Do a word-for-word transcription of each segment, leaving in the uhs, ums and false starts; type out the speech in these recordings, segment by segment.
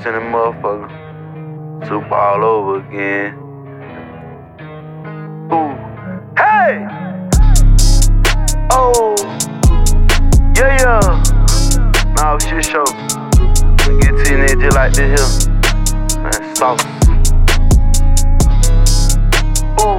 in the motherfucker. Super all over again. Ooh. Hey! Oh! Yeah, yeah! Nah, shit show. We get to you just like this here. Man, sauce. Ooh.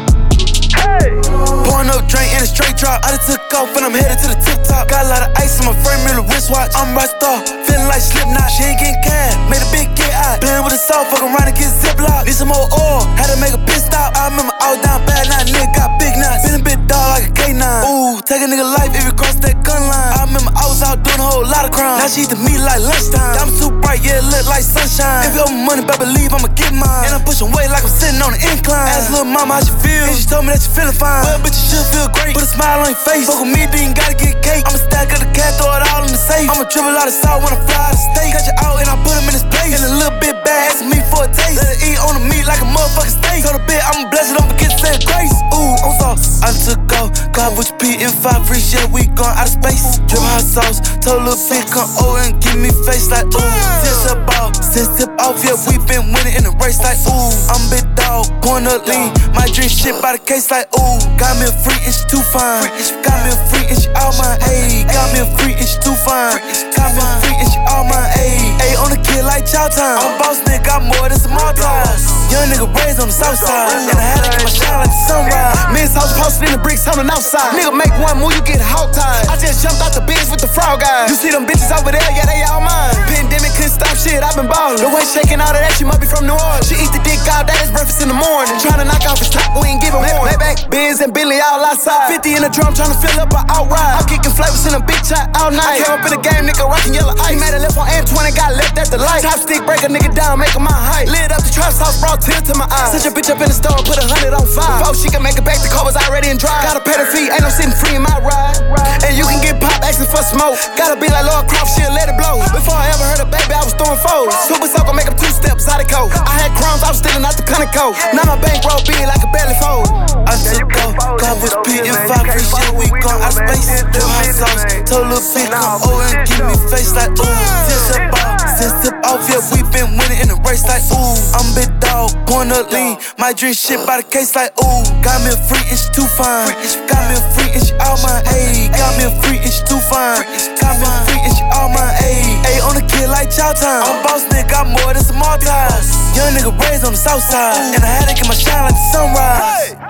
Hey! Pouring up drink in a straight drop. I done took off and I'm headed to the tip top. Got a lot of ice on my frame, mirror, wristwatch. I'm right star, feeling like Slipknot. She ain't getting cash, made a big get out. Playing with the salt, fuck around and get ziplock. Need some more oil, had to make a pit stop. I remember I was down bad, now a nigga got big nuts. Been a bit dog like a K nine. Ooh, take a nigga life if you cross that gun line. I remember I was out doing a whole lot of crime. Now she eat the meat like lunchtime. I'm too bright, yeah, it look like sunshine. If you owe me money, better believe I'ma get mine. And I'm pushing weight like I'm sitting on the incline. Ask little mama how she feel, and she told me that she feeling fine. Well, bitch, you should feel great. Put a smile on your face. Fuck with me, then you gotta get cake. I'ma stack up the cat, throw it all in the safe. I'ma dribble out of salt when I fly out of state. Catch it out and I put him in his place. And a little bit bad, asking me for a taste. Let her eat on the meat like a motherfucking steak. Told her bitch, I'ma bless it, don't forget to say grace. Ooh, I'm sauce. I took off, cloud with P and five free shit, we gone out of space. Drip hot sauce, told little bitch come over and give me face like ooh. Since up off, since tip off, yeah, we been winning in the race like ooh. I'm big dog, pouring up lean. My drink shit by the case like ooh. Got me a free and she too fine. Got me a free and she all mine, ayy. Got me a free and she too fine. Got me a free and she all mine, ayy. Ayy, on the kid like chow time. I'm boss nigga, got more than some more ties. Young nigga raised on the south side, and I had to get my shine like the sunrise. Men's house posted in the bricks on the outside. Nigga make one move, you get hog tied. I just jumped out the biz with the frog guys. You see them bitches over there, yeah, they all mine. Pandemic couldn't stop shit, I been ballin'. The way shaking all of that, she must be from New Orleans. She eat the dick all day, it's breakfast in the morning. Tryna knock off his top, we ain't giving one. Maybach, Benz, and Bentley all outside. fifty in the drum, tryna fill up an outride. I'm kicking flavors in a big shot all night. I came up in the game, nigga, rockin' yellow ice. He made a left on M twenty, got left at the light. Top stick, break a nigga down, make him my height. Lit up the trap sauce, brought tears to my eyes. Sent your bitch up in the store, put a hundred on five. Before she can make it back, the car was already in drive. Gotta pay the fee, ain't no sitting free in my ride. And you can get pop asking for smoke. Gotta be like Lord Croft, she'll let it blow. Before I ever heard a baby, I was throwing foes. Super soaker, make up two steps out of coke. I had crumbs, I was stealing out the Conoco. Now my bankroll big like a belly fold. I took off, got with P and five free shit, we gone out of space. Drip hot sauce, told little bitch come over and give me face like ooh. Since tip off, since tip off, yeah, we been winning in the race like ooh. I'm big dog, pouring up lean. My drink shit by the case like ooh. Got me a free and she too fine. Got me a free and she all mine, ayy. Got me a free and she too fine. Got me a free and she all mine, ayy. Ayy, on the kid like chow time. I'm boss nigga, got more than some more ties. Young nigga raised on the south side, and I had to get my shine like the sunrise.